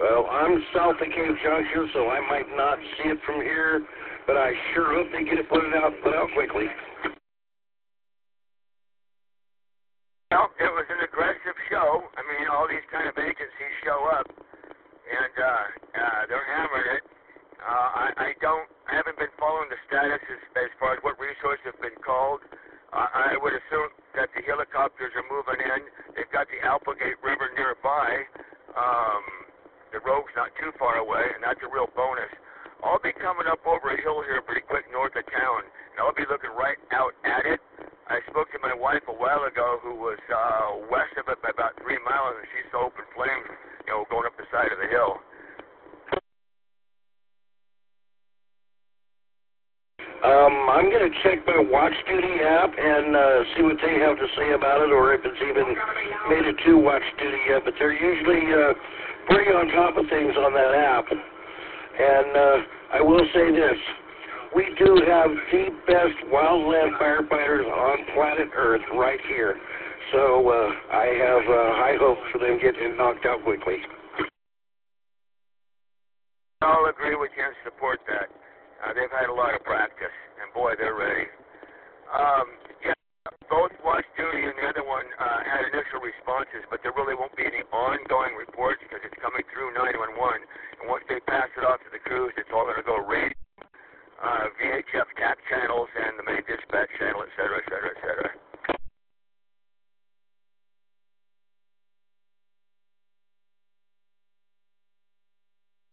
Well, I'm south of Cave Junction, so I might not see it from here, but I sure hope they get it put out quickly. Well, it was an aggressive show. I mean, all these kind of agencies show up, and they're hammering it. I haven't been following the status as far as what resources have been called. I would assume that the helicopters are moving in. They've got the Alpegate River nearby. The rogue's not too far away, and that's a real bonus. I'll be coming up over a hill here pretty quick north of town, and I'll be looking right out at it. I spoke to my wife a while ago who was west of it by about 3 miles, and she saw open flames, going up the side of the hill. I'm going to check my Watch Duty app and see what they have to say about it, or if it's even made it to Watch Duty yet. But they're usually pretty on top of things on that app. And I will say this. We do have the best wildland firefighters on planet Earth right here. So I have high hopes for them getting knocked out quickly. I'll agree with you and support that. They've had a lot of practice, and boy, they're ready. Yeah, both Watch Duty and the other one had initial responses, but there really won't be any ongoing reports because it's coming through 911. And once they pass it off to the crews, it's all going to go radio.